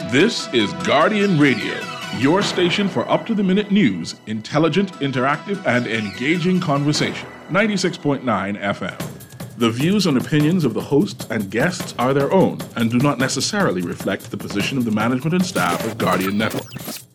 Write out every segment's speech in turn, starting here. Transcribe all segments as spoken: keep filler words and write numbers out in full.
This is Guardian Radio, your station for up-to-the-minute news, intelligent, interactive, and engaging conversation. ninety-six point nine F M. The views and opinions of the hosts and guests are their own and do not necessarily reflect the position of the management and staff of Guardian Network.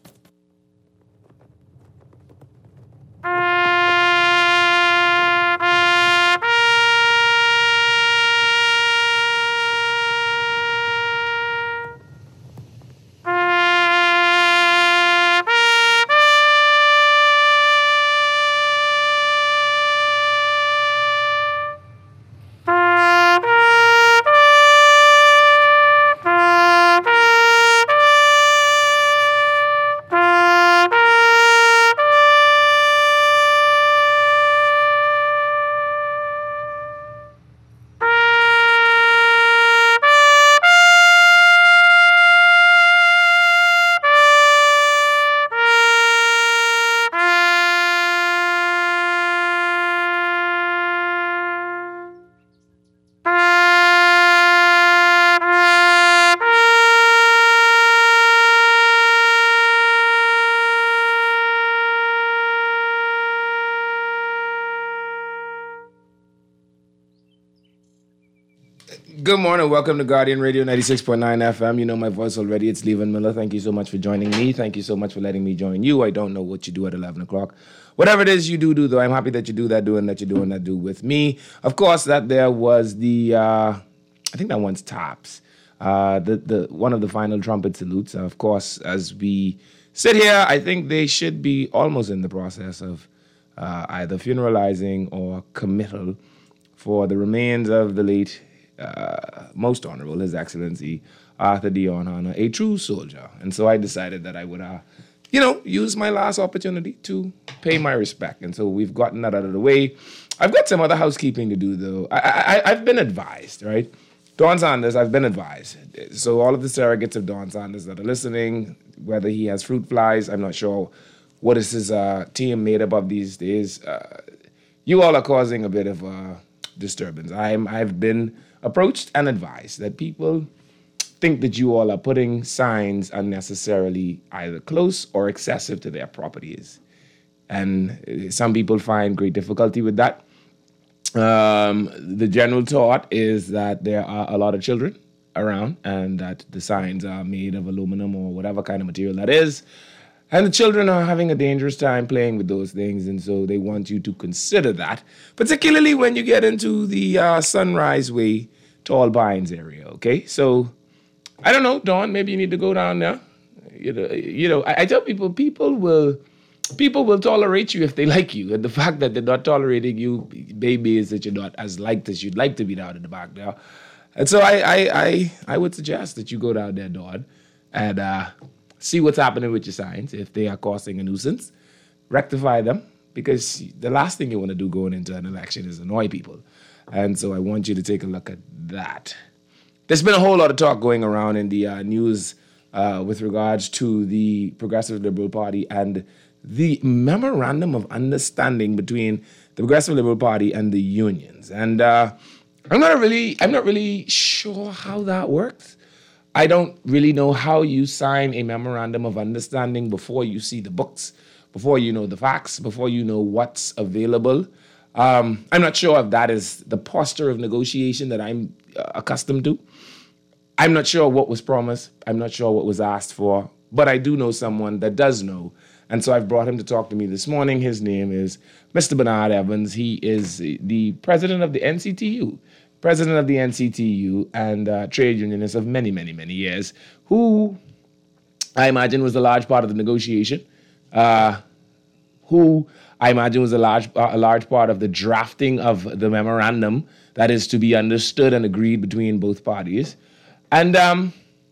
Good morning. Welcome to Guardian Radio ninety-six point nine F M. You know my voice already. It's Levan Miller. Thank you so much for joining me. Thank you so much for letting me join you. I don't know what you do at eleven o'clock. Whatever it is you do, do, though, I'm happy that you do that, doing that you're doing that, do with me. Of course, that there was the, uh, I think that one's Tops. Uh, the, the one of the final trumpet salutes. Uh, of course, as we sit here, I think they should be almost in the process of uh, either funeralizing or committal for the remains of the late Uh, most honorable, His Excellency Arthur Dion Harner, a true soldier. And so I decided that I would, uh, you know, use my last opportunity to pay my respect. And so we've gotten that out of the way. I've got some other housekeeping to do, though. I, I, I've been advised, right? Don Sanders, I've been advised. So all of the surrogates of Don Sanders that are listening, whether he has fruit flies, I'm not sure what is his uh, team made up of these days. Uh, you all are causing a bit of uh, disturbance. I'm, I've been approached and advised that people think that you all are putting signs unnecessarily either close or excessive to their properties. And some people find great difficulty with that. Um, the general thought is that there are a lot of children around and that the signs are made of aluminum or whatever kind of material that is. And the children are having a dangerous time playing with those things, and so they want you to consider that, particularly when you get into the uh, Sunrise Way, Tall Pines area, okay? So, I don't know, Dawn, maybe you need to go down there. You know, you know I, I tell people, people will people will tolerate you if they like you, and the fact that they're not tolerating you, baby, is that you're not as liked as you'd like to be down in the back there. And so I I, I, I would suggest that you go down there, Dawn, and uh, see what's happening with your signs. If they are causing a nuisance, rectify them, because the last thing you want to do going into an election is annoy people. And so I want you to take a look at that. There's been a whole lot of talk going around in the uh, news uh, with regards to the Progressive Liberal Party and the memorandum of understanding between the Progressive Liberal Party and the unions. And uh, I'm not really, I'm not really sure how that works. I don't really know how you sign a memorandum of understanding before you see the books, before you know the facts, before you know what's available. Um, I'm not sure if that is the posture of negotiation that I'm uh, accustomed to. I'm not sure what was promised. I'm not sure what was asked for, but I do know someone that does know. And so I've brought him to talk to me this morning. His name is Mister Bernard Evans. He is the president of the N C T U. President of the N C T U and uh, trade unionist of many, many, many years, who I imagine was a large part of the negotiation, uh, who I imagine was a large, uh, a large part of the drafting of the memorandum that is to be understood and agreed between both parties. And um,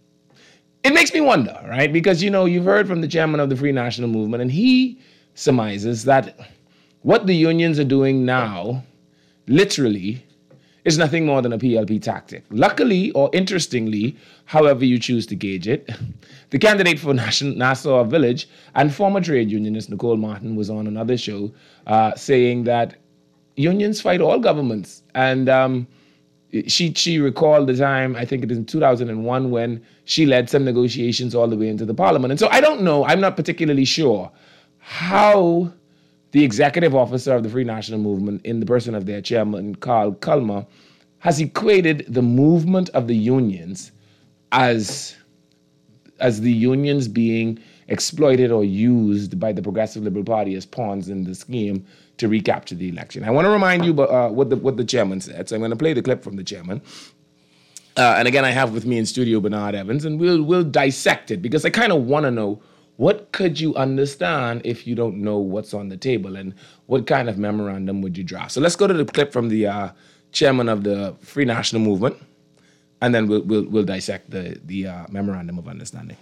it makes me wonder, right? Because, you know, you've heard from the chairman of the Free National Movement, and he surmises that what the unions are doing now, literally, is nothing more than a P L P tactic. Luckily, or interestingly, however you choose to gauge it, the candidate for Nassau Village and former trade unionist Nicole Martin was on another show uh, saying that unions fight all governments. And um, she she recalled the time, I think it is in two thousand one, when she led some negotiations all the way into the parliament. And so I don't know, I'm not particularly sure how the executive officer of the Free National Movement, in the person of their chairman, Carl Culmer, has equated the movement of the unions as, as the unions being exploited or used by the Progressive Liberal Party as pawns in the scheme to recapture the election. I want to remind you uh, what the what the chairman said. So I'm going to play the clip from the chairman. Uh, and again, I have with me in studio Bernard Evans, and we'll we'll dissect it, because I kind of want to know, what could you understand if you don't know what's on the table, and what kind of memorandum would you draft? So let's go to the clip from the uh, chairman of the Free National Movement, and then we'll we'll, we'll dissect the the uh, memorandum of understanding.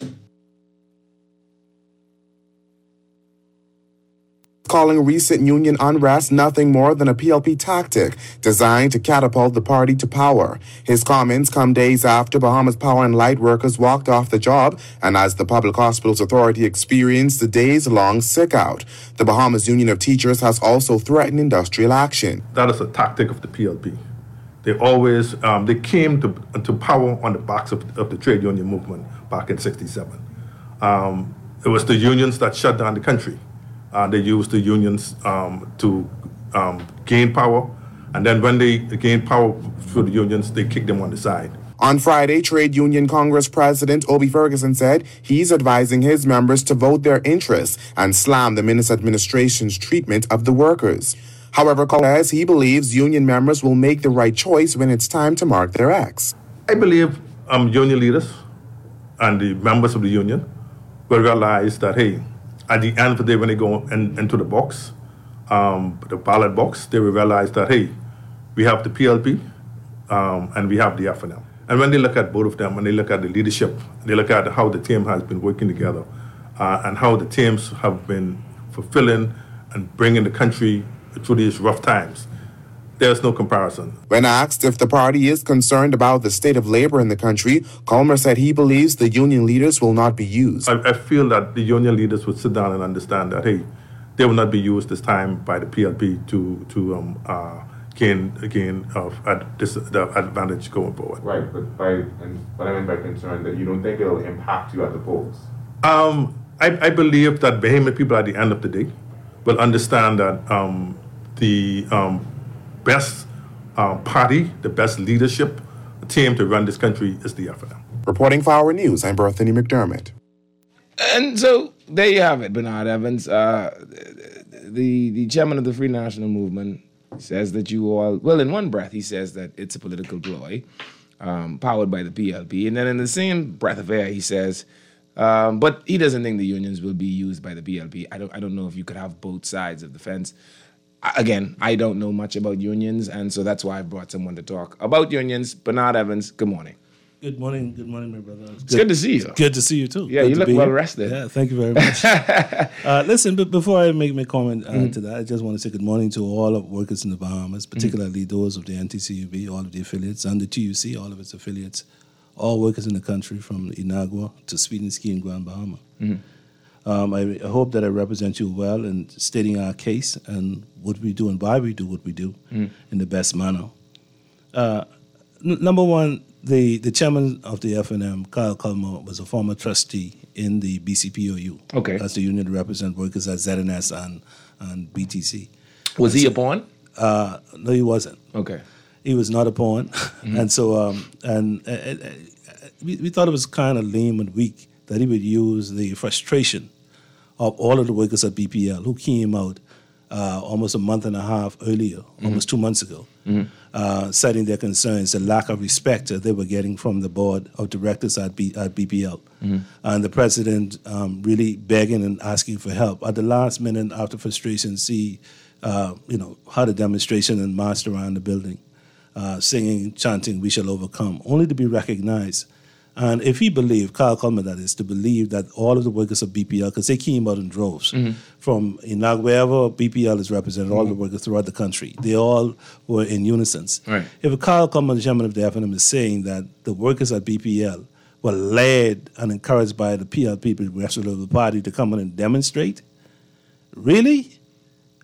Calling recent union unrest nothing more than a P L P tactic designed to catapult the party to power. His comments come days after Bahamas Power and Light workers walked off the job, and as the Public Hospitals Authority experienced a days-long sick-out. The Bahamas Union of Teachers has also threatened industrial action. That is a tactic of the P L P. They always, um, they came to, to power on the backs of, of the trade union movement back in sixty-seven. Um, it was the unions that shut down the country. Uh, they used the unions um, to um, gain power, and then when they gained power through the unions, they kicked them on the side. On Friday, Trade Union Congress President Obi Ferguson said he's advising his members to vote their interests and slam the Minister administration's treatment of the workers. However, Cole says he believes union members will make the right choice when it's time to mark their X. I believe um, union leaders and the members of the union will realize that, hey, at the end of the day, when they go in, into the box, um, the ballot box, they will realize that, hey, we have the P L P um, and we have the F N M. And when they look at both of them, and they look at the leadership, they look at how the team has been working together uh, and how the teams have been fulfilling and bringing the country through these rough times, there's no comparison. When asked if the party is concerned about the state of labor in the country, Culmer said he believes the union leaders will not be used. I, I feel that the union leaders would sit down and understand that, hey, they will not be used this time by the P L P to to um, uh, gain gain of ad, this, the advantage going forward. Right, but by and what I mean by concern, that you don't think it'll impact you at the polls. Um, I, I believe that Bahamian people at the end of the day will understand that um, the um, best uh, party, the best leadership team to run this country is the F N M. Reporting for Our News, I'm Berthany McDermott. And so there you have it, Bernard Evans. Uh, the, the chairman of the Free National Movement says that you all, well, in one breath, he says that it's a political ploy um, powered by the P L P. And then in the same breath of air, he says, um, but he doesn't think the unions will be used by the P L P. I don't, I don't know if you could have both sides of the fence. Again, I don't know much about unions, and so that's why I brought someone to talk about unions. Bernard Evans, good morning. Good morning, good morning, my brother. It's good, good to see you. Good to see you, too. Yeah, good you look well rested. Yeah, thank you very much. uh, listen, but before I make my comment uh, mm-hmm. to that, I just want to say good morning to all of workers in the Bahamas, particularly mm-hmm. those of the N T C U B, all of the affiliates, and the T U C, all of its affiliates, all workers in the country from Inagua to Sweden Ski and Grand Bahama. Mm-hmm. Um, I, I hope that I represent you well in stating our case and what we do and why we do what we do mm. in the best manner. Uh, n- number one, the, the chairman of the F N M, Kyle Culmer, was a former trustee in the B C P O U. Okay. That's the union to represent workers at Z N S and, and B T C. Was he a pawn? Uh, no, he wasn't. Okay. He was not a pawn. Mm-hmm. And so um, and uh, uh, we, we thought it was kind of lame and weak that he would use the frustration of all of the workers at B P L who came out uh, almost a month and a half earlier, mm-hmm. almost two months ago, mm-hmm. uh, citing their concerns, the lack of respect that they were getting from the board of directors at, B, at B P L. Mm-hmm. And the president um, really begging and asking for help. At the last minute, after frustration, see, uh, you know, had a demonstration and marched around the building, uh, singing, chanting, "We shall overcome," only to be recognized. And if he believed, Kyle Culmer that is, to believe that all of the workers of B P L, because they came out in droves mm-hmm. from Inagua, wherever B P L is represented, mm-hmm. all the workers throughout the country, they all were in unison. Right. If Kyle Culmer, the chairman of the F N M, is saying that the workers at B P L were led and encouraged by the P L P, the Progressive Liberal Party, to come in and demonstrate, really?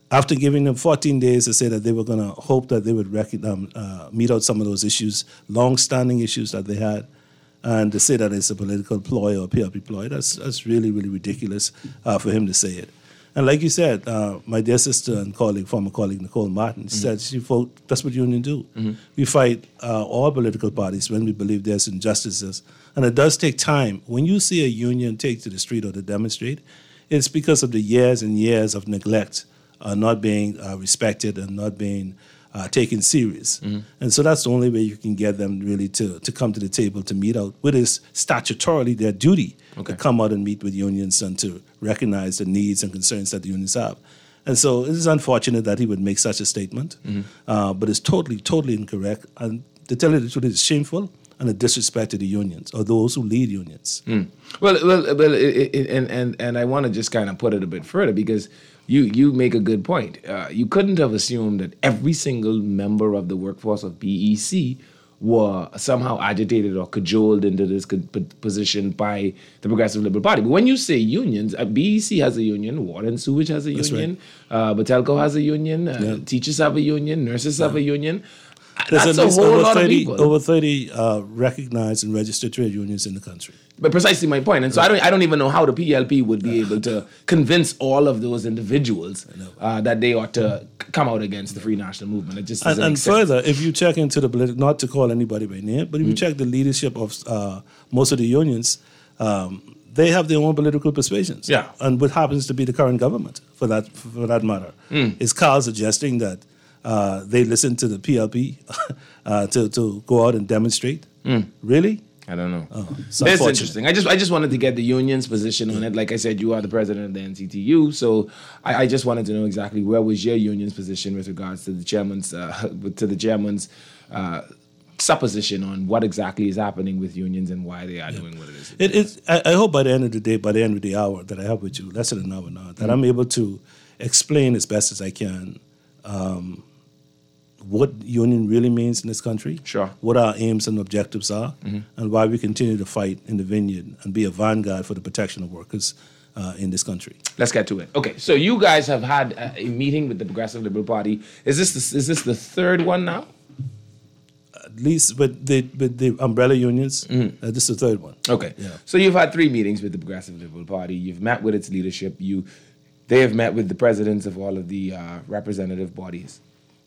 after giving them fourteen days to say that they were going to hope that they would rec- um, uh, meet out some of those issues, long-standing issues that they had, and to say that it's a political ploy or a P L P ploy, that's, that's really, really ridiculous uh, for him to say it. And like you said, uh, my dear sister and colleague, former colleague Nicole Martin, mm-hmm. said she fought, that's what unions do. Mm-hmm. We fight uh, all political parties when we believe there's injustices. And it does take time. When you see a union take to the street or to demonstrate, it's because of the years and years of neglect, uh, not being uh, respected and not being uh, taken serious. Mm-hmm. And so that's the only way you can get them really to, to come to the table to meet out, what is statutorily their duty, okay. to come out and meet with unions and to recognize the needs and concerns that the unions have. And so it is unfortunate that he would make such a statement, mm-hmm. uh, but it's totally, totally incorrect. And to tell you the truth, it's shameful and a disrespect to the unions or those who lead unions. Mm. Well, well, well, it, it, and and and I want to just kind of put it a bit further because you you make a good point. Uh, you couldn't have assumed that every single member of the workforce of B E C were somehow agitated or cajoled into this position by the Progressive Liberal Party. But when you say unions, uh, B E C has a union, Water and Sewage has a That's union, right. uh, Batelco has a union, uh, yeah. teachers have a union, nurses yeah. have a union. There's That's at a least whole over lot thirty, of people. over thirty uh, recognized and registered trade unions in the country. But precisely my point. And so right. I don't I don't even know how the P L P would be able to convince all of those individuals uh, that they ought to come out against the Free National Movement. It just and, doesn't and make sense. further, if you check into the political, not to call anybody by name, but if mm-hmm. you check the leadership of uh, most of the unions, um, they have their own political persuasions. Yeah. And what happens to be the current government, for that for that matter, mm. is Carl suggesting that uh, they listen to the P L P uh, to, to go out and demonstrate? Mm. Really? I don't know. Oh, it's it's interesting. I just I just wanted to get the union's position on it. Like I said, you are the president of the N C T U, so I, I just wanted to know exactly where was your union's position with regards to the chairman's uh, to the chairman's uh, supposition on what exactly is happening with unions and why they are yeah. doing what it is. It, it, I, I hope by the end of the day, by the end of the hour that I have with you, less than an hour now, that mm-hmm. I'm able to explain as best as I can um, what union really means in this country, sure. what our aims and objectives are, mm-hmm. and why we continue to fight in the vineyard and be a vanguard for the protection of workers uh, in this country. Let's get to it. Okay, so you guys have had a, a meeting with the Progressive Liberal Party. Is this the, is this the third one now? At least with the with the umbrella unions, mm-hmm. uh, this is the third one. Okay, yeah. So you've had three meetings with the Progressive Liberal Party. You've met with its leadership. You, they have met with the presidents of all of the uh, representative bodies.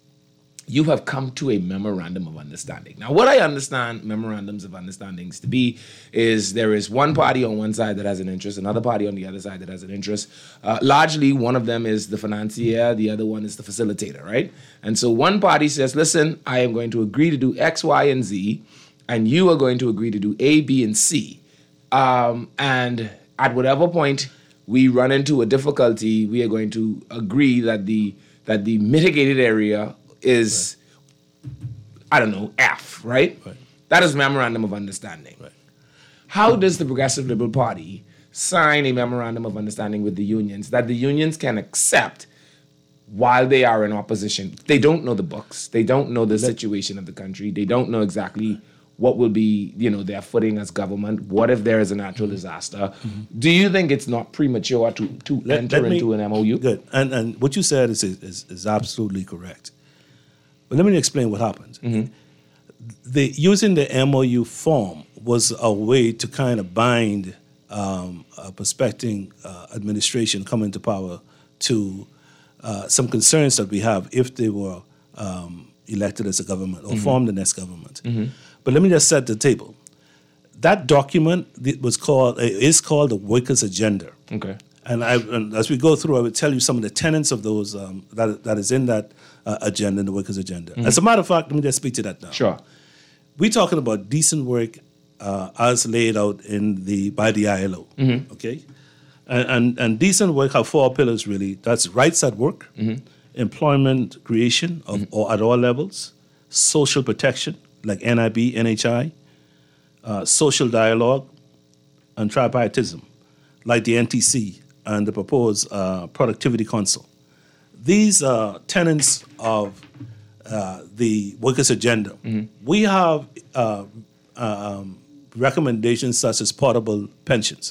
You have come to a memorandum of understanding. Now, what I understand memorandums of understandings to be is there is one party on one side that has an interest, another party on the other side that has an interest. Uh, largely, one of them is the financier, the other one is the facilitator, right? And so one party says, listen, I am going to agree to do X, Y, and Z, and you are going to agree to do A, B, and C. Um, and at whatever point we run into a difficulty, we are going to agree that the that the mitigated area is, right. I don't know, F, right? right? That is memorandum of understanding. Right. How does the Progressive Liberal Party sign a memorandum of understanding with the unions that the unions can accept while they are in opposition? They don't know the books. They don't know the Let, situation of the country. They don't know exactly what will be, you know, their footing as government. What if there is a natural disaster? Mm-hmm. Do you think it's not premature to, to let, enter let me, into an M O U? Good. And and what you said is is, is absolutely correct. But let me explain what happened. Mm-hmm. The, using the M O U form was a way to kind of bind um, a prospecting uh, administration coming to power to uh, some concerns that we have if they were um, elected as a government or mm-hmm. formed the next government. Mm-hmm. But let me just set the table. That document was called is called the Workers' Agenda. Okay. And, I, and as we go through, I will tell you some of the tenets of those um, that that is in that uh, agenda, in the Workers' Agenda. Mm-hmm. As a matter of fact, let me just speak to that now. Sure. We're talking about decent work uh, as laid out in the by the I L O. Mm-hmm. Okay, and, and and decent work have four pillars really. That's rights at work, mm-hmm. employment creation of mm-hmm. or at all levels, social protection like N I B, N H I, uh, social dialogue, and tripartism like the N T C and the proposed uh, Productivity Council. These are tenets of uh, the Workers' Agenda. Mm-hmm. We have uh, um, recommendations such as portable pensions.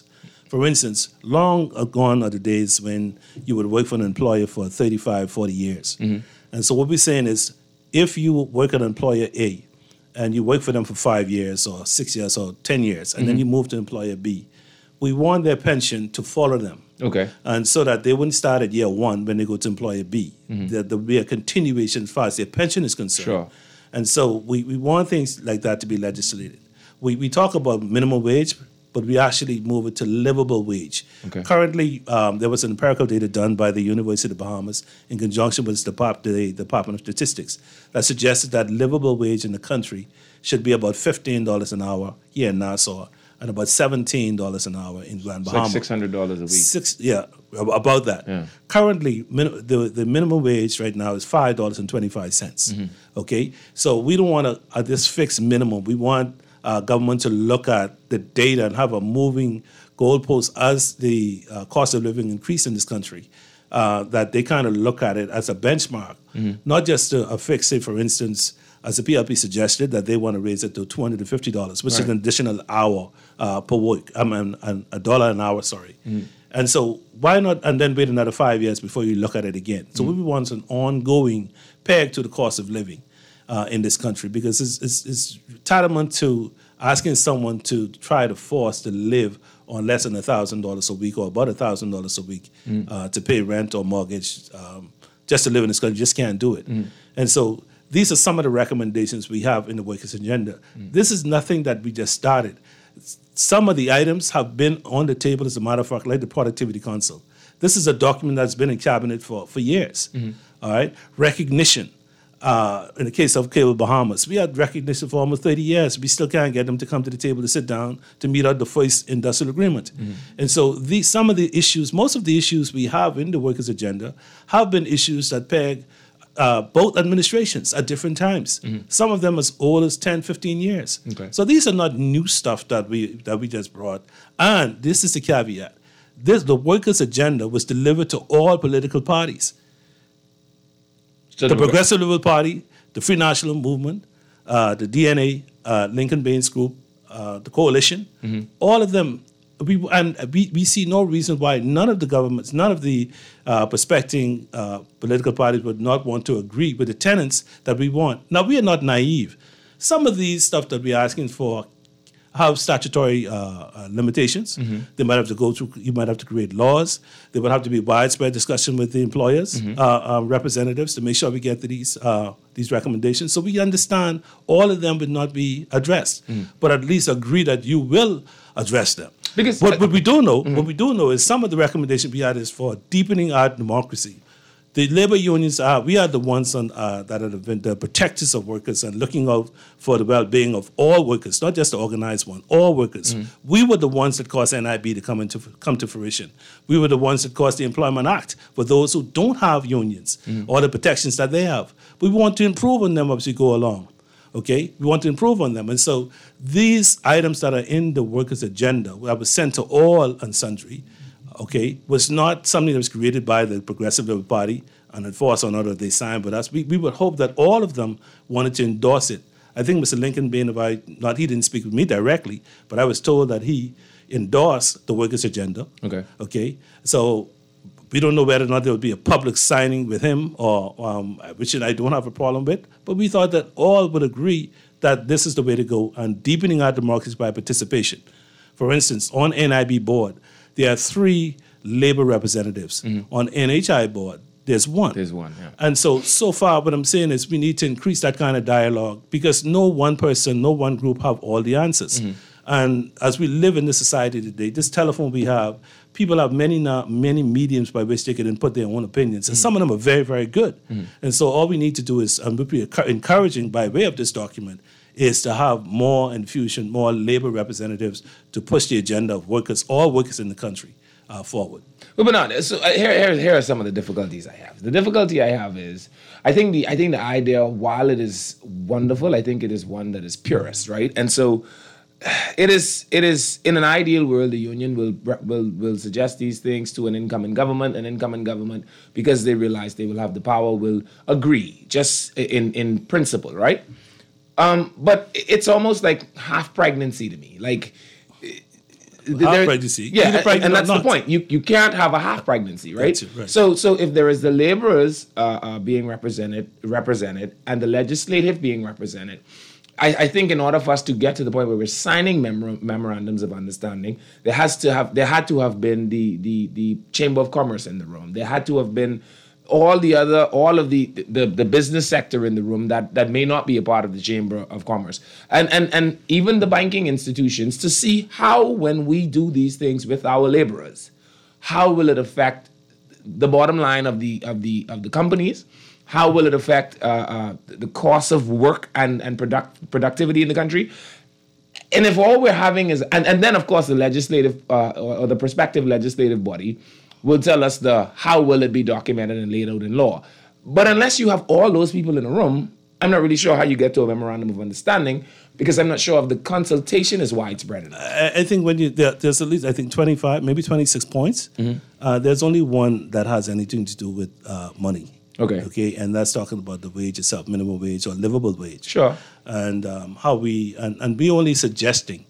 For instance, long gone are the days when you would work for an employer for thirty-five, forty years. Mm-hmm. And so what we're saying is, if you work at employer A and you work for them for five years or six years or ten years, and mm-hmm. then you move to employer B, we want their pension to follow them. Okay. And so that they wouldn't start at year one when they go to employer B. Mm-hmm. There, there'll be a continuation as far as their pension is concerned. Sure. And so we, we want things like that to be legislated. We we talk about minimum wage, but we actually move it to livable wage. Okay. Currently, um, there was an empirical data done by the University of the Bahamas in conjunction with the, Depart- the Department of Statistics that suggested that livable wage in the country should be about fifteen dollars an hour here in Nassau and about seventeen dollars an hour in Grand It's Bahama. like six hundred dollars a week. Six, yeah, about that. Yeah. Currently, min- the, the minimum wage right now is five dollars and twenty-five cents. Mm-hmm. Okay? So we don't want to, at this fixed minimum, we want uh, government to look at the data and have a moving goalpost as the uh, cost of living increase in this country, uh, that they kind of look at it as a benchmark, mm-hmm. not just a, a fix, say, for instance, as the P L P suggested, that they want to raise it to two hundred fifty dollars, which right. is an additional hour uh, per week, I mean, an, a dollar an hour, sorry. Mm. And so why not, and then wait another five years before you look at it again? So mm. we want an ongoing peg to the cost of living uh, in this country, because it's, it's, it's tantamount to asking someone to try to force to live on less than one thousand dollars a week or about one thousand dollars a week mm. uh, to pay rent or mortgage um, just to live in this country. You just can't do it. Mm. And so these are some of the recommendations we have in the Workers' Agenda. Mm. This is nothing that we just started. Some of the items have been on the table, as a matter of fact, like the Productivity Council. This is a document that's been in cabinet for, for years. Mm-hmm. All right, recognition. Uh, in the case of Cable Bahamas, we had recognition for almost thirty years. We still can't get them to come to the table to sit down to meet out the first industrial agreement. Mm-hmm. And so these, some of the issues, most of the issues we have in the Workers' Agenda have been issues that peg Uh, both administrations at different times. Mm-hmm. Some of them as old as ten, fifteen years. Okay. So these are not new stuff that we that we just brought. And this is the caveat. This the Workers' Agenda was delivered to all political parties. So the, the Progressive Liberal Party, the Free National Movement, uh, the D N A, uh, Lincoln Baines Group, uh, the Coalition, mm-hmm. all of them. We, and we, we see no reason why none of the governments, none of the uh, prospecting uh, political parties would not want to agree with the tenets that we want. Now, we are not naive. Some of these stuff that we're asking for have statutory uh, uh, limitations. Mm-hmm. They might have to go through, you might have to create laws. There would have to be widespread discussion with the employers, mm-hmm. uh, uh, representatives, to make sure we get to these uh, these recommendations. So we understand all of them would not be addressed, mm-hmm. but at least agree that you will address them. Because what, what we do know, mm-hmm. what we do know is some of the recommendations we had is for deepening our democracy. The labor unions are, we are the ones on, uh, that are the, the protectors of workers and looking out for the well-being of all workers, not just the organized one, all workers. Mm-hmm. We were the ones that caused N I B to come into come to fruition. We were the ones that caused the Employment Act for those who don't have unions mm-hmm. or the protections that they have. We want to improve on them as we go along. Okay, we want to improve on them. And so these items that are in the Workers' Agenda that was sent to all and sundry, okay, was not something that was created by the Progressive Liberal Party and enforced on others they signed with us. We, we would hope that all of them wanted to endorse it. I think Mister Lincoln Bain, if I, not he didn't speak with me directly, but I was told that he endorsed the Workers' Agenda. Okay. Okay, so we don't know whether or not there would be a public signing with him, or um, which I don't have a problem with. But we thought that all would agree that this is the way to go, and deepening our democracy by participation. For instance, on N I B board, there are three labor representatives. Mm-hmm. On N H I board, there's one. There's one, yeah. And so, so far, what I'm saying is we need to increase that kind of dialogue, because no one person, no one group have all the answers. Mm-hmm. And as we live in this society today, this telephone we have, people have many now, many mediums by which they can input their own opinions. And mm-hmm. some of them are very, very good. Mm-hmm. And so all we need to do is, and we're encouraging by way of this document, is to have more infusion, more labor representatives to push the agenda of workers, all workers in the country, uh, forward. Well, but no, so uh, here, here, here are some of the difficulties I have. The difficulty I have is, I think the I think the idea, while it is wonderful, I think it is one that is purist, right? And so it is it is in an ideal world, the union will will will suggest these things to an incoming government, an incoming government, because they realize they will have the power, will agree just in in principle, right? Um, but it's almost like half pregnancy to me. Like, half pregnancy. Yeah, either and, pregnant and or that's the not. point. You you can't have a half pregnancy, right? That's it, right. So so if there is the laborers uh, uh, being represented represented and the legislative being represented, I, I think in order for us to get to the point where we're signing memor- memorandums of understanding, there has to have there had to have been the the the Chamber of Commerce in the room. There had to have been all the other all of the the, the business sector in the room that, that may not be a part of the Chamber of Commerce. And and and even the banking institutions to see how, when we do these things with our laborers, how will it affect the bottom line of the of the of the companies? How will it affect uh, uh, the cost of work and, and product, productivity in the country? And if all we're having is, and, and then of course the legislative uh, or, or the prospective legislative body will tell us the how will it be documented and laid out in law. But unless you have all those people in a room, I'm not really sure how you get to a memorandum of understanding, because I'm not sure if the consultation is widespread enough. I, I think when you there, there's at least I think twenty-five, maybe twenty-six points. Mm-hmm. Uh, there's only one that has anything to do with uh, money. Okay. Okay, and that's talking about the wage itself, minimum wage or livable wage. Sure. And um, how we and, and we only suggesting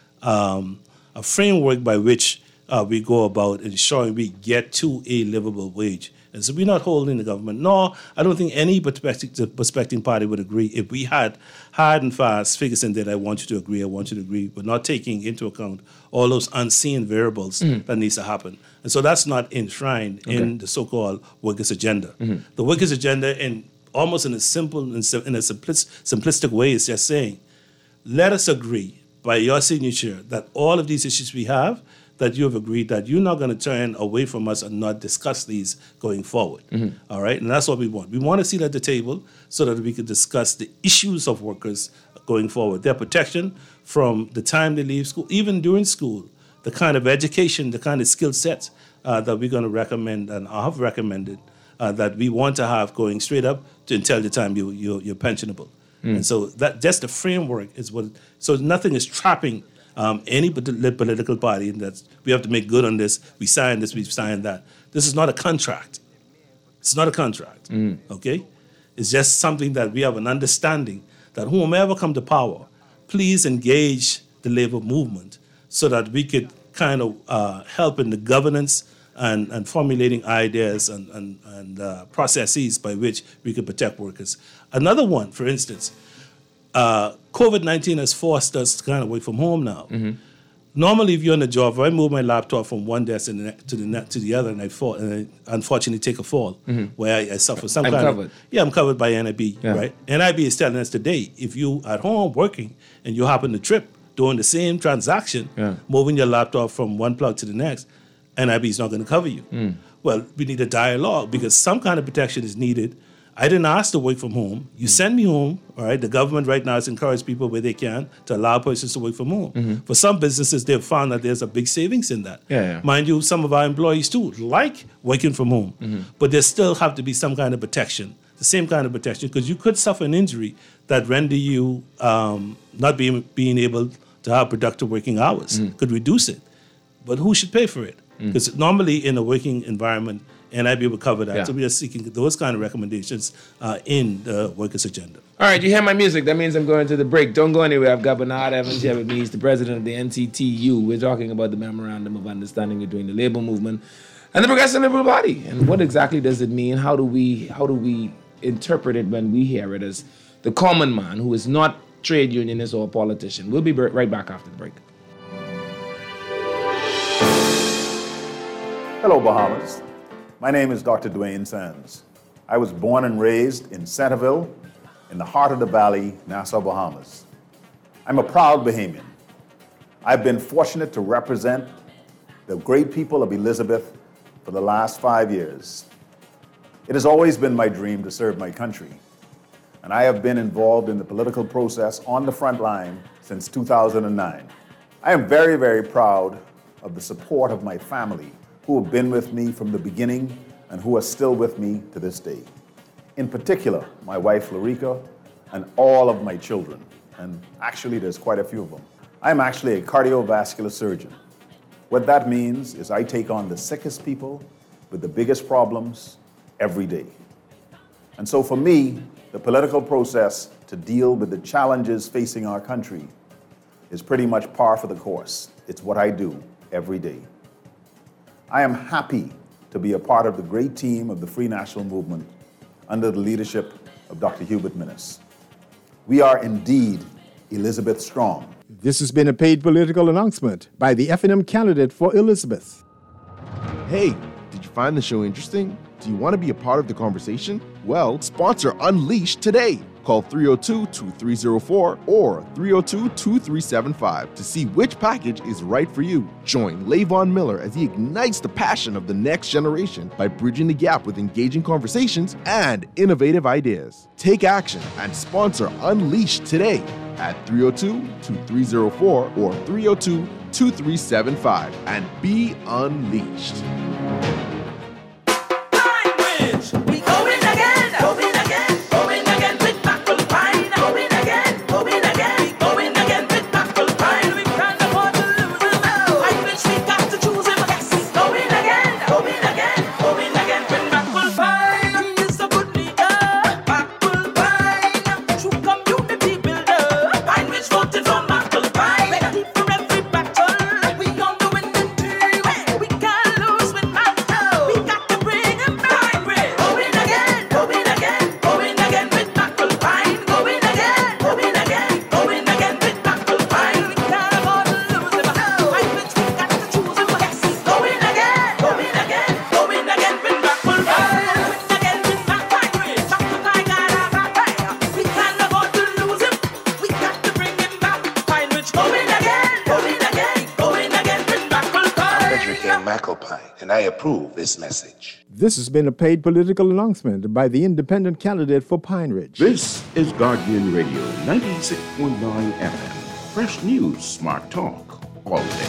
um, a framework by which uh, we go about ensuring we get to a livable wage. And so we're not holding the government. No, I don't think any prospecting, prospecting party would agree if we had hard and fast figures in that I want you to agree, I want you to agree, but not taking into account all those unseen variables mm-hmm. that needs to happen. And so that's not enshrined okay. in the so-called workers' agenda. Mm-hmm. The workers' agenda, in almost in a simple, in a simplistic, simplistic way, is just saying, let us agree by your signature that all of these issues we have, that you have agreed that you're not going to turn away from us and not discuss these going forward. Mm-hmm. All right? And that's what we want. We want to sit at the table so that we can discuss the issues of workers going forward, their protection from the time they leave school, even during school, the kind of education, the kind of skill sets uh, that we're going to recommend and have recommended uh, that we want to have going straight up to until the time you, you, you're pensionable. Mm. And so that just the framework is what, so nothing is trapping Um, any political party, and that's we have to make good on this. We signed this, we've signed that. This is not a contract. It's not a contract, mm. okay? It's just something that we have an understanding that whomever come to power, please engage the labor movement so that we could kind of uh, help in the governance and, and formulating ideas and, and, and uh, processes by which we could protect workers. Another one, for instance, Uh, COVID nineteen has forced us to kind of work from home now. Mm-hmm. Normally, if you're on a job, if I move my laptop from one desk to the, ne- to the, ne- to the other, and I fall, and I unfortunately take a fall, mm-hmm. where I, I suffer some I'm kind covered. of yeah, I'm covered by N I B, yeah. right? N I B is telling us today, if you at home working and you happen to trip doing the same transaction, yeah. moving your laptop from one plug to the next, N I B is not going to cover you. Mm. Well, we need a dialogue because some kind of protection is needed. I didn't ask to work from home. You send me home, all right? The government right now has encouraged people where they can to allow persons to work from home. Mm-hmm. For some businesses, they've found that there's a big savings in that. Yeah, yeah. Mind you, some of our employees too like working from home, mm-hmm. but there still have to be some kind of protection, the same kind of protection, because you could suffer an injury that render you um, not being, being able to have productive working hours, mm-hmm. could reduce it. But who should pay for it? Because mm-hmm. normally in a working environment, and I'd be able to cover that. Yeah. So we are seeking those kind of recommendations uh, in the workers' agenda. All right, you hear my music. That means I'm going to the break. Don't go anywhere. I've got Bernard Evans here with me. He's the president of the N C T U. We're talking about the Memorandum of Understanding between the labor movement and the Progressive Liberal Party. And what exactly does it mean? How do we how do we interpret it when we hear it as the common man who is not trade unionist or a politician? We'll be right back after the break. Hello, Bahamas. My name is Doctor Dwayne Sands. I was born and raised in Centerville, in the heart of the valley, Nassau, Bahamas. I'm a proud Bahamian. I've been fortunate to represent the great people of Elizabeth for the last five years. It has always been my dream to serve my country, and I have been involved in the political process on the front line since two thousand nine. I am very, very proud of the support of my family, who have been with me from the beginning and who are still with me to this day. In particular, my wife, Larica, and all of my children. And actually, there's quite a few of them. I'm actually a cardiovascular surgeon. What that means is I take on the sickest people with the biggest problems every day. And so for me, the political process to deal with the challenges facing our country is pretty much par for the course. It's what I do every day. I am happy to be a part of the great team of the Free National Movement under the leadership of Doctor Hubert Minnis. We are indeed Elizabeth Strong. This has been a paid political announcement by the F N M candidate for Elizabeth. Hey, did you find the show interesting? Do you want to be a part of the conversation? Well, sponsor Unleashed today. Call three oh two, two three oh four or three oh two, two three seven five to see which package is right for you. Join Lavon Miller as he ignites the passion of the next generation by bridging the gap with engaging conversations and innovative ideas. Take action and sponsor Unleashed today at three oh two, two three oh four or three oh two, two three seven five and be unleashed. We going again, going again, going again with Mackle Pine. Going again, going again, going again with Mackle Pine. We can't afford to lose him now. I wish we got to choose him. Yes, going again, going again, going again with Mackle Pine. He is a good leader, Mackle Pine, true community builder. Pine Ridge voted for Mackle Pine. Ready for every battle. We on the winning team. We can't lose with Mackle. We got to bring him back. Going again, going again, going again with Mackle Pine. Going again, going again, going again with Mackle Pine. We can't afford to lose him now. I wish we got to choose him. Yes, going again, going again, going again with Mackle Pine. Going again with Mackle Pine. Mackle Pine got a vampire. We can't afford to lose him. We got to bring him back. Pine Ridge going again, going again, going again with Mackle Pine. Frederick A. McAlpine, and I approve this message. This has been a paid political announcement by the independent candidate for Pine Ridge. This is Guardian Radio ninety-six point nine F M. Fresh news, smart talk, all day.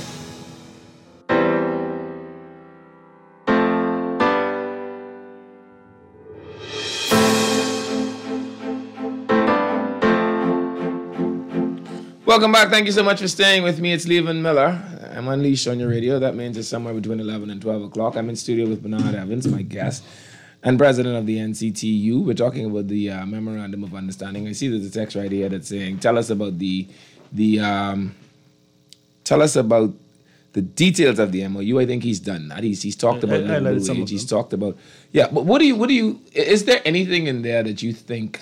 Welcome back. Thank you so much for staying with me. It's Levan Miller. I'm Unleashed on your radio. That means it's somewhere between eleven and twelve o'clock. I'm in studio with Bernard Evans, my guest, and president of the N C T U. We're talking about the uh, Memorandum of Understanding. I see there's a text right here that's saying, tell us about the, the um, tell us about the details of the M O U. I think he's done that. He's, he's talked about I, I minimum wage. He's talked about, yeah, but what do you, what do you, is there anything in there that you think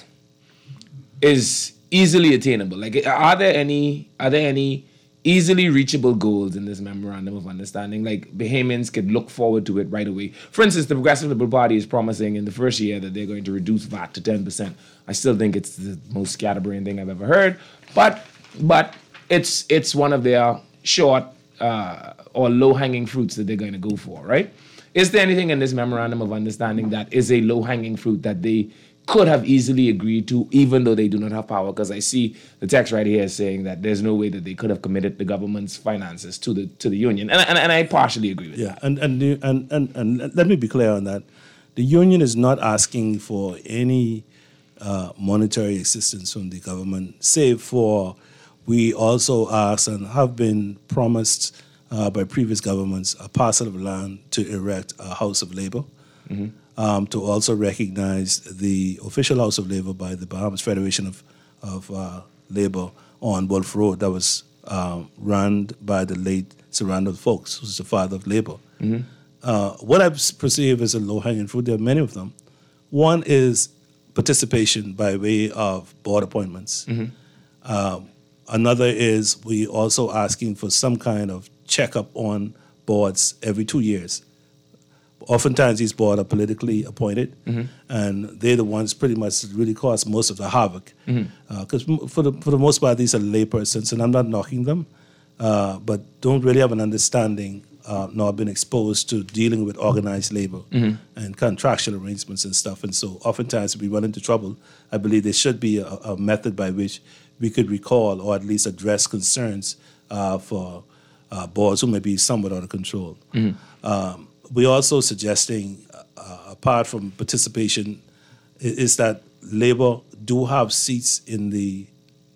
is easily attainable? Like, are there any, are there any easily reachable goals in this Memorandum of Understanding? Like, Bahamians could look forward to it right away. For instance, the Progressive Liberal Party is promising in the first year that they're going to reduce V A T to ten percent. I still think it's the most scatterbrained thing I've ever heard, but but it's it's one of their short uh, or low-hanging fruits that they're going to go for, right? Is there anything in this Memorandum of Understanding that is a low-hanging fruit that they could have easily agreed to, even though they do not have power? Because I see the text right here saying that there's no way that they could have committed the government's finances to the to the union, and and, and I partially agree with yeah, that. and and, the- and and and let me be clear on that. The union is not asking for any uh, monetary assistance from the government, save for we also ask and have been promised uh, by previous governments a parcel of land to erect a House of Labor. Mm-hmm. Um, to also recognize the official House of Labor by the Bahamas Federation of, of uh, Labor on Wolf Road that was um, run by the late Sir Randall Folks, who's the father of Labor. Mm-hmm. Uh, what I perceive as a low-hanging fruit, there are many of them. One is participation by way of board appointments. Mm-hmm. Um, another is we also asking for some kind of checkup on boards every two years. Oftentimes these boards are politically appointed, Mm-hmm. and they're the ones pretty much really cause most of the havoc. Because Mm-hmm. uh, for the for the most part, these are laypersons, and I'm not knocking them, uh, but don't really have an understanding, uh, nor been exposed to dealing with organized labor Mhm. and contractual arrangements and stuff. And so oftentimes if we run into trouble, I believe there should be a, a method by which we could recall or at least address concerns uh, for uh, boards who may be somewhat out of control. Mhm. Um, we're also suggesting, uh, apart from participation, i- is that Labor do have seats in the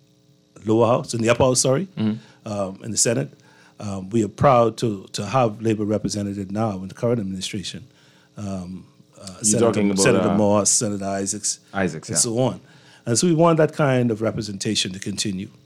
lower house, in the upper house, sorry, Mhm. um, in the Senate. Um, we are proud to to have Labor represented now in the current administration. Um, uh, You're Senator, talking about, Senator uh, Moss, Senator Isaacs, Isaacs, and yeah. so on. And so we want that kind of representation to continue.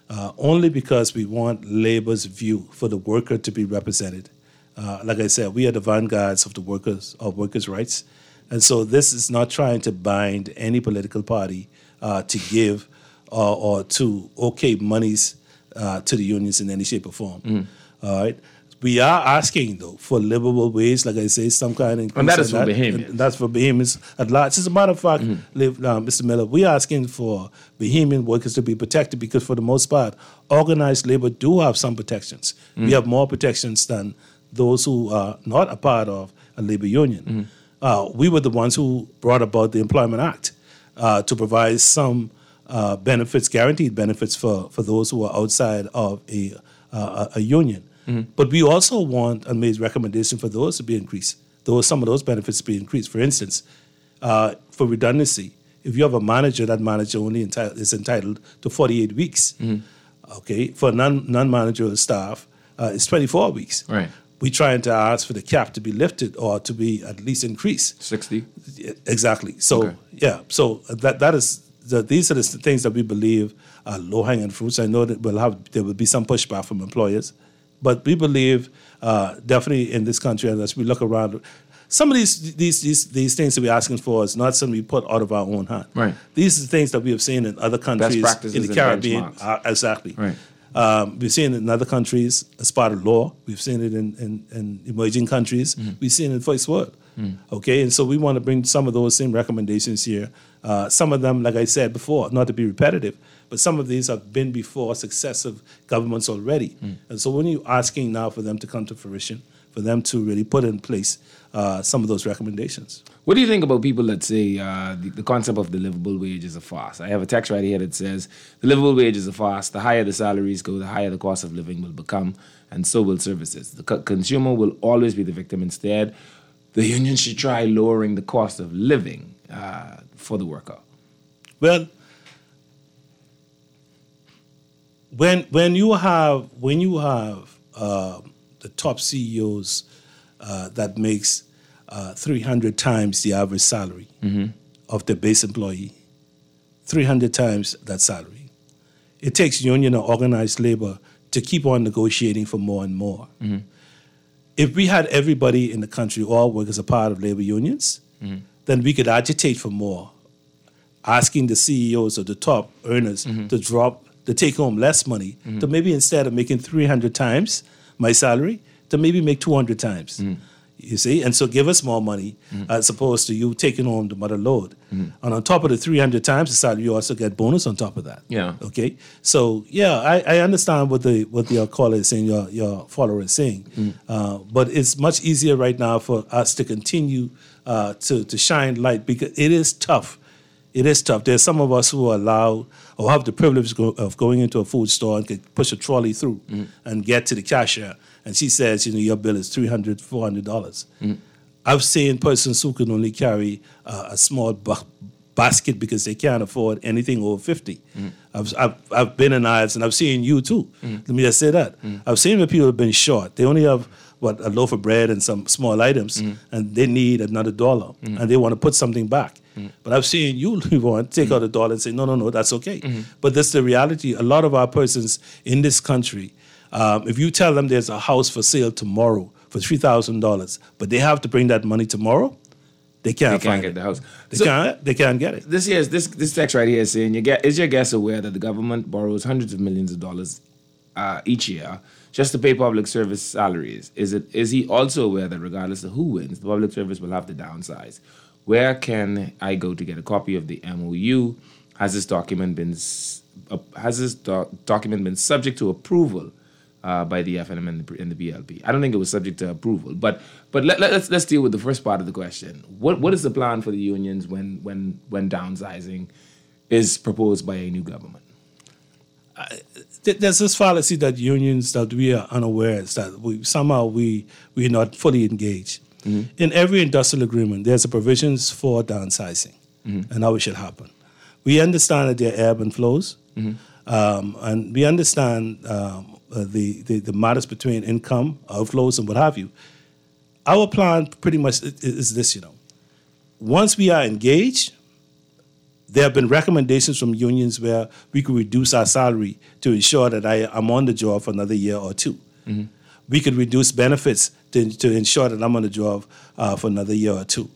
uh, only because we want labor's view for the worker to be represented. Uh, like I said, we are the vanguards of the workers of workers' rights, and so this is not trying to bind any political party uh, to give or, or to okay monies uh, to the unions in any shape or form. Mm. All right. We are asking, though, for livable wage, like I say, some kind of increase. And that is in for Bahamians. and that's for Bahamians at large. As a matter of fact, Mm. live, uh, Mister Miller, we are asking for Bahamian workers to be protected because, for the most part, organized labor do have some protections. Mm. We have more protections than those who are not a part of a labor union. Mm. Uh, we were the ones who brought about the Employment Act uh, to provide some uh, benefits, guaranteed benefits for, for those who are outside of a, uh, a union. Mhm. But we also want and made recommendation for those to be increased, those some of those benefits to be increased. For instance, uh, for redundancy, if you have a manager, that manager only entitled, is entitled to forty-eight weeks. Mhm. Okay, for non non managerial staff, uh, it's twenty-four weeks. Right. We're trying to ask for the cap to be lifted or to be at least increased. sixty. Exactly. So Okay. yeah, so that that is the, these are the things that we believe are low hanging fruits. I know that we'll have there will be some pushback from employers. But we believe uh, definitely in this country, and as we look around, some of these these these these things that we're asking for is not something we put out of our own hand. Right. These are the things that we have seen in other countries, practices in the and Caribbean. benchmarks. Uh, exactly. Right. Um, we've seen it in other countries as part of law. We've seen it in, in, in emerging countries. Mm. We've seen it in first world. Mm. Okay, and so we want to bring some of those same recommendations here. Uh, some of them, like I said before, not to be repetitive, but some of these have been before successive governments already. Mm. And so when you're asking now for them to come to fruition, for them to really put in place uh, some of those recommendations. What do you think about people that say uh, the, the concept of the livable wage is a farce? I have a text right here that says the livable wage is a farce. The higher the salaries go, the higher the cost of living will become, and so will services. The co- consumer will always be the victim. Instead, the union should try lowering the cost of living uh, for the worker. Well, when when you have when you have uh, the top C E Os uh, that makes uh, three hundred times the average salary Mhm. of the base employee, three hundred times that salary, it takes union or organized labor to keep on negotiating for more and more. Mhm. If we had everybody in the country, all workers a part of labor unions, Mhm. then we could agitate for more, asking the C E Os or the top earners Mhm. to drop, to take home less money, Mhm. to maybe instead of making three hundred times my salary, to maybe make two hundred times. You see? And so give us more money Mhm. as opposed to you taking home the mother load. Mhm. And on top of the three hundred times the salary, you also get bonus on top of that. Yeah. Okay? So, yeah, I, I understand what the what your caller is saying, your, your follower is saying. Mm. Uh, but it's much easier right now for us to continue uh, to, to shine light because it is tough. It is tough. There's some of us who are allowed or have the privilege go, of going into a food store and can push a trolley through Mm. and get to the cashier. And she says, you know, your bill is three hundred dollars, four hundred dollars. Mm. I've seen persons who can only carry uh, a small ba- basket because they can't afford anything over fifty. Mm. I've, I've, I've been in aisles, and I've seen you too. Mm. Let me just say that. Mm. I've seen where people have been short. They only have, what, a loaf of bread and some small items, Mm. and they need another dollar, Mm. and they want to put something back. Mm. But I've seen you, Yvonne, take out a dollar and say, no, no, no, that's okay. Mhm. But that's the reality. A lot of our persons in this country, um, if you tell them there's a house for sale tomorrow for three thousand dollars, but they have to bring that money tomorrow, they can't, They can't find get it. the house. They, So- can't, they can't get it. This is this this text right here is saying, you get, is your guest aware that the government borrows hundreds of millions of dollars uh, each year just to pay public service salaries? Is it is he also aware that regardless of who wins, the public service will have to downsize? Where can I go to get a copy of the M O U? Has this document been s- uh, has this doc- document been subject to approval uh, by the F N M and the, and the B L P? I don't think it was subject to approval, but but let, let, let's let's deal with the first part of the question. What what is the plan for the unions when when when downsizing is proposed by a new government? Th- There's this fallacy that unions that we are unaware is that we somehow we we're not fully engaged. Mhm. In every industrial agreement, there's a provisions for downsizing Mhm. and how it should happen. We understand that there are ebb and flows, Mhm. um, and we understand um, uh, the, the the matters between income, outflows, and what have you. Our plan pretty much i- is this, you know. Once we are engaged, There have been recommendations from unions where we could reduce our salary to ensure that I am on the job for another year or two. Mm-hmm. We could reduce benefits to, to ensure that I'm on the job uh, for another year or two.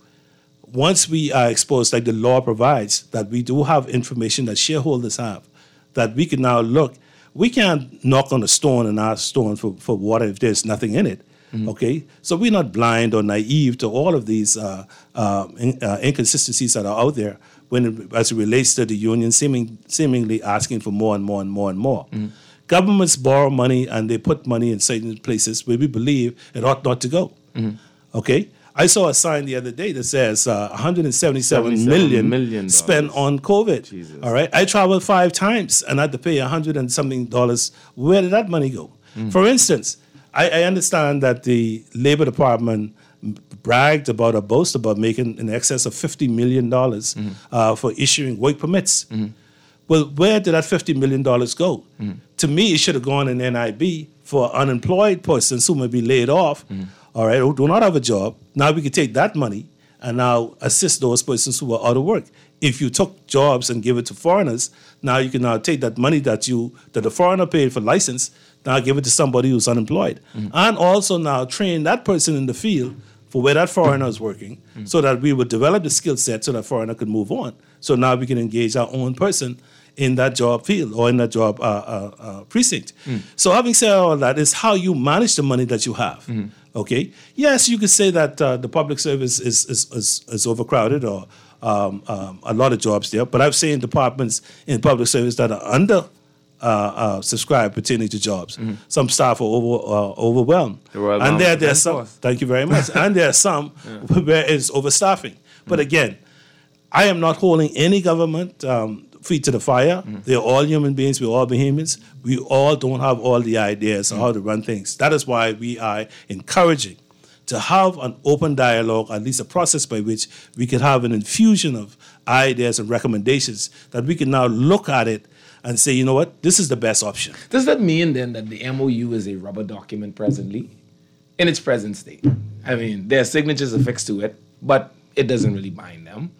Once we are exposed, like the law provides, that we do have information that shareholders have, that we can now look. We can't knock on a stone and ask stone for, for water if there's nothing in it. Mm-hmm. Okay, so we're not blind or naive to all of these uh, uh, in, uh, inconsistencies that are out there when, it, as it relates to the union seeming, seemingly asking for more and more and more and more. Mm-hmm. Governments borrow money and they put money in certain places where we believe it ought not to go. Mm-hmm. Okay, I saw a sign the other day that says uh, one hundred seventy-seven million, million spent on COVID. Jesus. All right, I traveled five times and I had to pay a hundred and something dollars. Where did that money go? Mm-hmm. For instance, I, I understand that the Labor Department bragged about or boast about making in excess of fifty million dollars mm-hmm. uh, for issuing work permits. Mm-hmm. Well, where did that fifty million dollars go? Mm-hmm. To me, it should have gone in N I B for unemployed persons who may be laid off, mm-hmm. all right, who do not have a job. Now we could take that money and now assist those persons who are out of work. If you took jobs and give it to foreigners, now you can now take that money that you that the foreigner paid for license, now give it to somebody who's unemployed. Mm-hmm. And also now train that person in the field for where that foreigner is working mm-hmm. so that we would develop the skill set so that foreigner could move on. So now we can engage our own person in that job field or in that job uh, uh, uh, precinct. Mm. So having said all that, is how you manage the money that you have. Mm-hmm. Okay. Yes, you could say that uh, the public service is is, is, is overcrowded or um, um, a lot of jobs there, but I've seen departments in public service that are under uh, uh, subscribed pertaining to jobs. Mm-hmm. Some staff are over, uh, overwhelmed, and there there's some. Thank you very much. And there are some yeah. where it's overstaffing. Mm-hmm. But again, I am not holding any government Um, feet to the fire. Mm-hmm. They're all human beings. We're all Bahamians. We all don't have all the ideas mm-hmm. on how to run things. That is why we are encouraging to have an open dialogue, at least a process by which we can have an infusion of ideas and recommendations that we can now look at it and say, you know what, this is the best option. Does that mean then that the M O U is a rubber document presently in its present state? I mean, their signatures affixed to it, but it doesn't really bind them.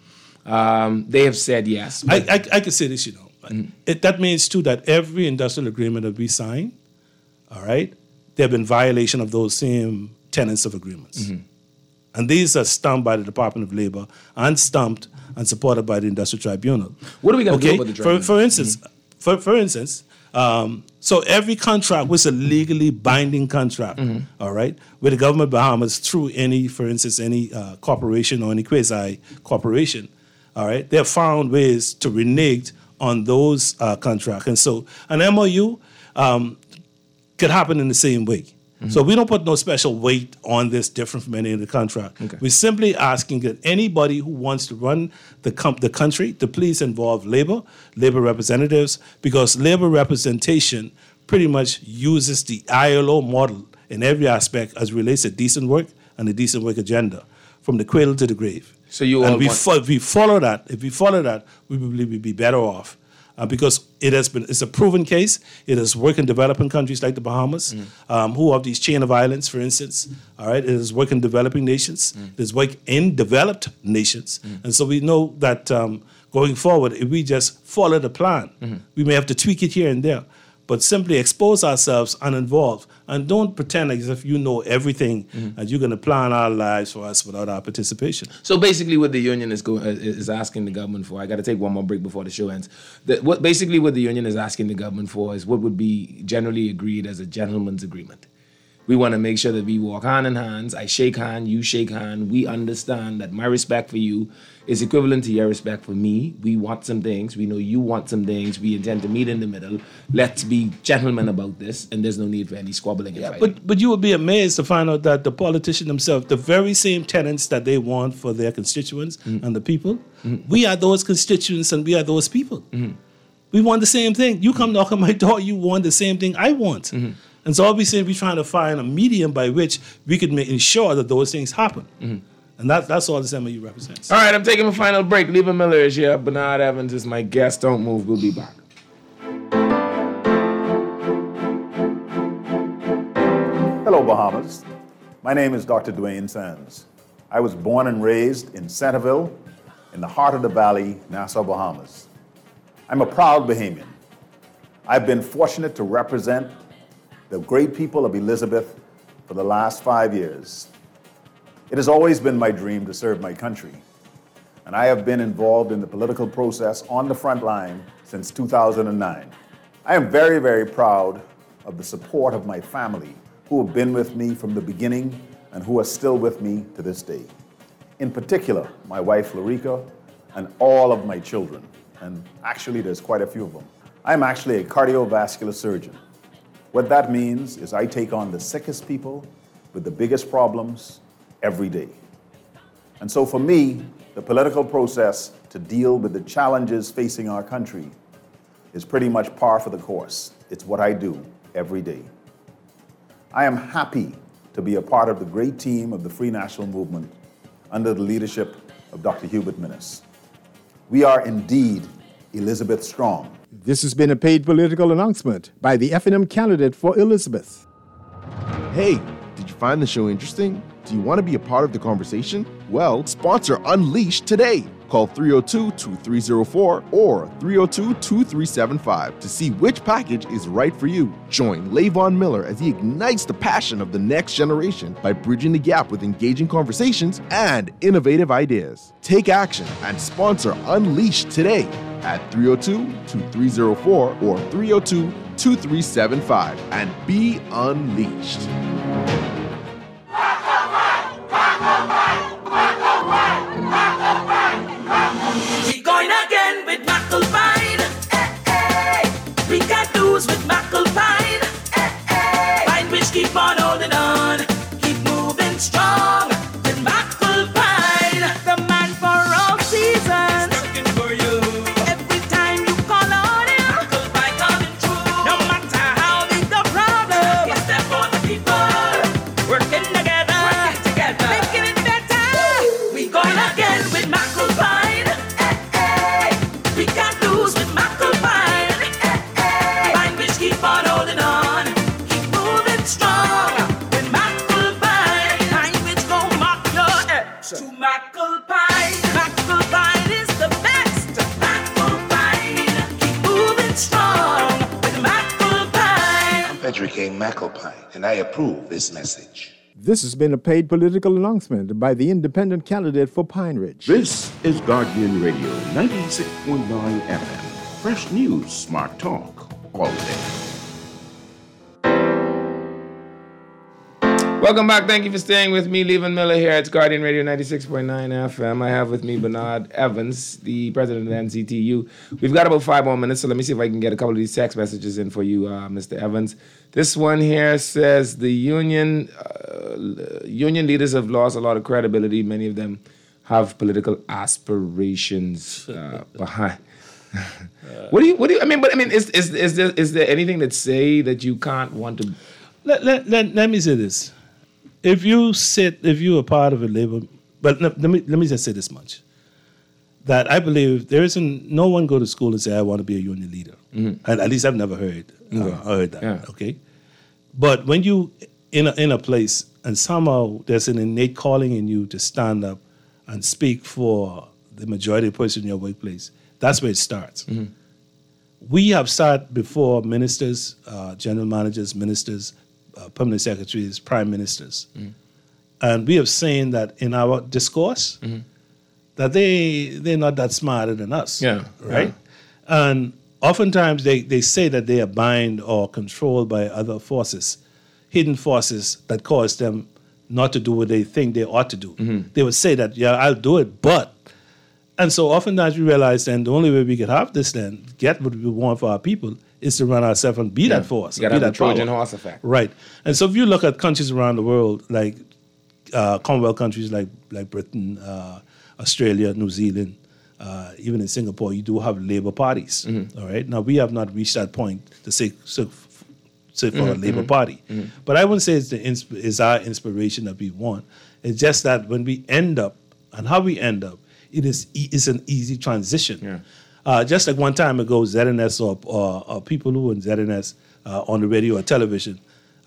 Um, they have said yes. I, I I can say this, you know. Mm-hmm. It, that means, too, that every industrial agreement that we sign, all right, there have been violation of those same tenets of agreements. Mm-hmm. And these are stamped by the Department of Labor and stamped and supported by the Industrial Tribunal. What are we going to okay? do about the For, tribunal? for instance, mm-hmm. for, for instance, um, so every contract was a legally binding contract, mm-hmm. all right, with the government of Bahamas through any, for instance, any uh, corporation or any quasi-corporation, all right, they have found ways to renege on those uh, contracts. And so an M O U um, could happen in the same way. Mm-hmm. So we don't put no special weight on this different from any other contract. Okay. We're simply asking that anybody who wants to run the, com- the country to please involve labor, labor representatives, because labor representation pretty much uses the I L O model in every aspect as it relates to decent work and the decent work agenda, from the cradle to the grave. So you and all we want- fo- if we follow that, if we follow that, we believe we'd be better off. Uh, because it has been, it's a proven case. It has worked in developing countries like the Bahamas, mm. um, who have these chain of islands, for instance. All right, it has worked in developing nations. Mm. It has worked in developed nations, mm. and so we know that um, going forward, if we just follow the plan, mm-hmm. we may have to tweak it here and there, but simply expose ourselves and involve, and don't pretend as if you know everything mm-hmm. and you're going to plan our lives for us without our participation. So basically, what the union is going is asking the government for, I got to take one more break before the show ends. The, what basically what the union is asking the government for is what would be generally agreed as a gentleman's agreement. We want to make sure that we walk hand in hands. I shake hand, you shake hand. We understand that my respect for you is equivalent to your respect for me. We want some things. We know you want some things. We intend to meet in the middle. Let's be gentlemen about this, and there's no need for any squabbling and yeah, fighting. But, but you would be amazed to find out that the politicians themselves, the very same tenets that they want for their constituents mm-hmm. and the people, mm-hmm. we are those constituents and we are those people. Mm-hmm. We want the same thing. You come knock on my door, you want the same thing I want. Mm-hmm. And so obviously we're trying to find a medium by which we could make, ensure that those things happen. Mm-hmm. And that, that's all this M O U represents. All right, I'm taking a final break. Levan Miller is here. Bernard Evans is my guest. Don't move. We'll be back. Hello, Bahamas. My name is Doctor Dwayne Sands. I was born and raised in Centerville, in the heart of the valley, Nassau, Bahamas. I'm a proud Bahamian. I've been fortunate to represent the great people of Elizabeth for the last five years. It has always been my dream to serve my country, and I have been involved in the political process on the front line since two thousand nine. I am very, very proud of the support of my family, who have been with me from the beginning and who are still with me to this day. In particular, my wife, Lorica, and all of my children, and actually there's quite a few of them. I'm actually a cardiovascular surgeon. What that means is I take on the sickest people with the biggest problems every day. And so for me, the political process to deal with the challenges facing our country is pretty much par for the course. It's what I do every day. I am happy to be a part of the great team of the Free National Movement under the leadership of Doctor Hubert Minnis. We are indeed Elizabeth Strong. This has been a paid political announcement by the F N M candidate for Elizabeth. Hey, did you find the show interesting? Do you want to be a part of the conversation? Well, sponsor Unleashed today. Call three oh two, two three oh four or three oh two, two three seven five to see which package is right for you. Join Lavon Miller as he ignites the passion of the next generation by bridging the gap with engaging conversations and innovative ideas. Take action and sponsor Unleashed today at three oh two, two three oh four or three oh two, two three seven five and be unleashed. We going again with McAlpine. Eh, eh. We can't lose with McAlpine. Eh, eh. Pine Ridge keep on holding on, keep moving strong with McAlpine. The man for all seasons, working for you. Every time you call on him, McAlpine coming through. No matter how big the problem, he's there for the people. Working together, working together, making it better. We going again with McAlpine. We can't lose with McAlpine. Pine Ridge keep on holding on, keep moving strong with McAlpine. Pine Ridge gon' mock your edge to McAlpine. McAlpine is the best. McAlpine, keep moving strong with McAlpine. I'm Patrick A. McAlpine, and I approve this message. This has been a paid political announcement by the independent candidate for Pine Ridge. This is Guardian Radio, ninety-six point nine F M. Fresh news, smart talk, all day. Welcome back. Thank you for staying with me, Levan Miller here at Guardian Radio ninety-six point nine F M. I have with me Bernard Evans, the president of the N C T U. We've got about five more minutes, so let me see if I can get a couple of these text messages in for you, uh, Mister Evans. This one here says the union uh, union leaders have lost a lot of credibility. Many of them have political aspirations uh, behind. What do you? What do you? I mean, but I mean, is is is there is there anything that say that you can't want to? Let let let, let me say this. If you sit, if you are part of a labor, but let, let me let me just say this much: that I believe there isn't no one go to school and say I want to be a union leader. Mm-hmm. And at least I've never heard uh, heard that. Yeah. Okay, but when you in a, in a place and somehow there's an innate calling in you to stand up and speak for the majority of the person in your workplace, that's where it starts. Mm-hmm. We have started before ministers, uh, general managers, ministers. Uh, permanent secretaries, prime ministers. Mm. And we have seen that in our discourse, mm-hmm. that they, they're not that smarter than us, yeah, right? Yeah. And oftentimes they, they say that they are bound or controlled by other forces, hidden forces that cause them not to do what they think they ought to do. Mm-hmm. They would say that, yeah, I'll do it, but. And so oftentimes we realize then the only way we could have this then, get what we want for our people, is to run ourselves and be yeah. that force. You got to have the Trojan horse effect. Right. And so if you look at countries around the world, like uh, Commonwealth countries like like Britain, uh, Australia, New Zealand, uh, even in Singapore, you do have labor parties. Mm-hmm. All right. Now, we have not reached that point to say, say for mm-hmm. a labor party. Mm-hmm. But I wouldn't say it's, the insp- it's our inspiration that we want. It's just that when we end up, and how we end up, it is e- it's an easy transition. Yeah. Uh, just like one time ago, Z N S or, or, or people who were in Z N S uh, on the radio or television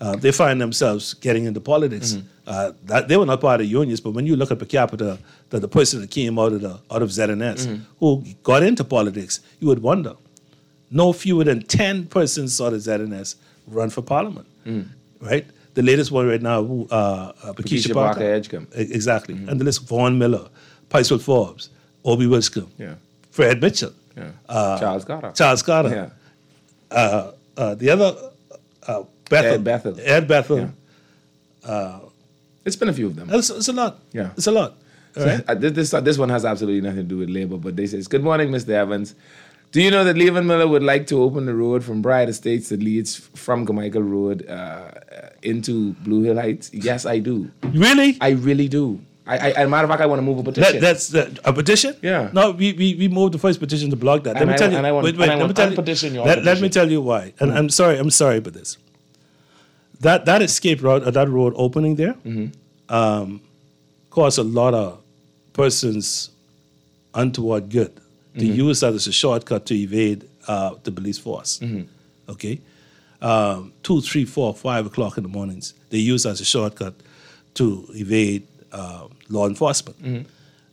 uh, they find themselves getting into politics. Mm-hmm. Uh, that, they were not part of unions, but when you look at per capita, that the person that came out of the out of Z N S Mm-hmm. who got into politics, you would wonder. No fewer than ten persons out of Z N S run for parliament, Mm. right? The latest one right now, who, uh, uh, Pakeisha Pakeisha Parker, Parker Edgecombe. E- exactly, and the list: Vaughn Miller, Picewell Forbes, Obi Wilscombe, Yeah. Fred Mitchell, Yeah. uh, Charles Carter. Charles Carter, Yeah. uh, uh, the other uh, Bethel, Ed Bethel. Ed Bethel. Yeah. Uh, It's been a few of them. it's, it's a lot. Yeah. It's a lot. All So, right? uh, this, this, uh, this one has absolutely nothing to do with labor, but they says, good morning, Mister Evans. Do you know that Levan Miller would like to open the road from Bright Estates that leads from Carmichael Road uh, into Blue Hill Heights? Yes, I do. Really? I really do. I, I, as a matter of fact, I want to move a petition. That, that's the, a petition? Yeah. No, we, we, we moved the first petition to block that. Let And me I- tell you. and I want- wait, wait, and I let me want tell you. unpetition your Let, let me petition. tell you why. And I'm sorry. I'm sorry about this. That that escape route, uh, that road opening there, Mm-hmm. um, caused a lot of persons untoward good to Mhm. use that as a shortcut to evade uh, the police force. Mhm. Okay, um, two, three, four, five o'clock in the mornings, they use as a shortcut to evade uh, law enforcement. Mhm.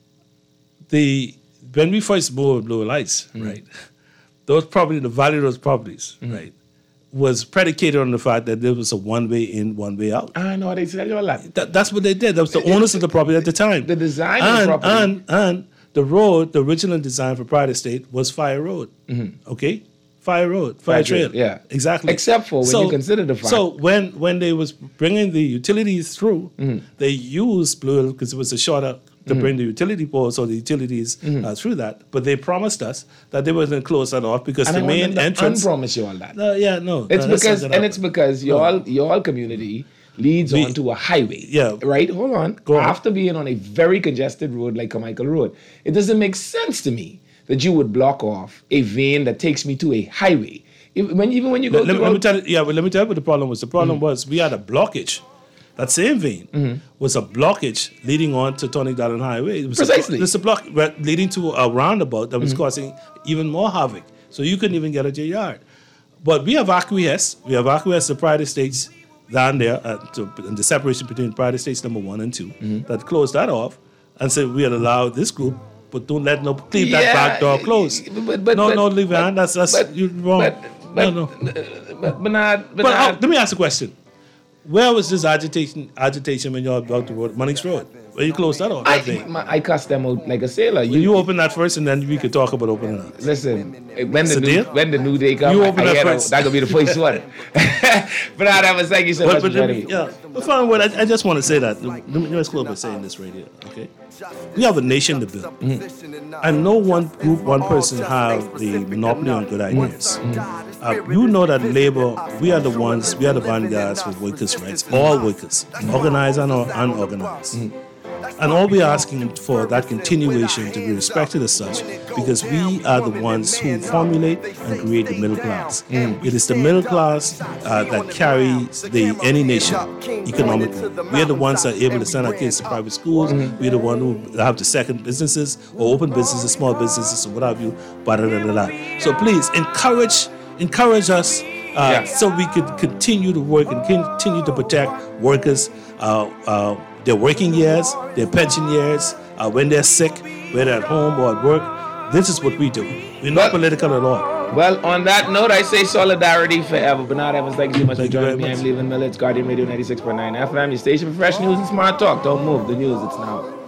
The when we first moved Blue Lights, Mm-hmm. right, those property, the value of those properties, Mhm. right, was predicated on the fact that there was a one way in, one way out. I know they tell you a lot. That, that's what they did. That was the owners of the property at the time. The design of and, the property. And, and the road, the original design for Pride Estate was Fire Road. Okay? Fire Road, Fire, Fire Trail. Trail, yeah. Exactly. Except for when you consider the fact- So when, when they was bringing the utilities through, Mhm. they used Blue Hill because it was a shorter to Mhm. bring the utility poles or the utilities Mhm. uh, through that. But they promised us that they were going to close that off because And the I want main them to entrance. unpromise you all that. No, yeah, no. It's no, that's because, not and gonna it's because your your community leads We- onto a highway. Yeah. Right? Hold on. Go on. After being on a very congested road like Carmichael Road, it doesn't make sense to me that you would block off a vein that takes me to a highway. If, when, even when you go Let, let, through me- let me tell you, yeah, but let me tell you what the problem was. The problem Mm-hmm. was we had a blockage. That same vein Mhm. was a blockage leading on to Tony Dallin Highway. It was Precisely. A, it's a block right, leading to a roundabout that was Mhm. causing even more havoc. So you couldn't even get at your yard. But we have acquiesced. We have acquiesced the Pride Estates down there, uh, to, and the separation between Pride Estates number one and 2 Mhm. that closed that off and said we'll allow this group, but don't let no leave that Yeah, back door closed. but- but- no, but- no, leave it. on. That's that's but- you wrong. but- no, no. But Bernard, But how, Bernard, let me ask a question. Where was this agitation agitation when you all blocked the road, Mannings Road? Where you closed that off? I, That day? my- I cussed them out like a sailor. You, you open that first, and then we could talk about opening it. Listen, when It's the a new, deal? when the new day comes, You I, open I that hear first. that, that could be the first one. But I have a thank you so But, much but for let joining me, me. yeah, but fine, what I, I just want to say that. Let me, let's close by saying this right here, okay? We have a nation to build, and no one group, one person have the monopoly on good ideas. Uh, you know that labor, we are the ones, we are the vanguards for workers' rights, all workers, organized and un- unorganized. And all we're asking for that continuation to be respected as such, because we are the ones who formulate and create the middle class. It is the middle class uh, that carries the any nation economically. We are the ones that are able to send our kids to private schools. We are the ones who have the second businesses or open businesses, small businesses, or what have you. Blah, blah, blah, blah. So please encourage, encourage us. Uh, Yeah. So we could continue to work and continue to protect workers, uh, uh, their working years, their pension years, uh, when they're sick, whether at home or at work. This is what we do. We're not political at all. Well, on that note, I say solidarity forever. Bernard Evans, thank you so much Thank for you joining me. very I'm much. Levan Miller. It's Guardian Radio ninety-six point nine F M, your station for fresh news and smart talk. Don't move. The news, it's now.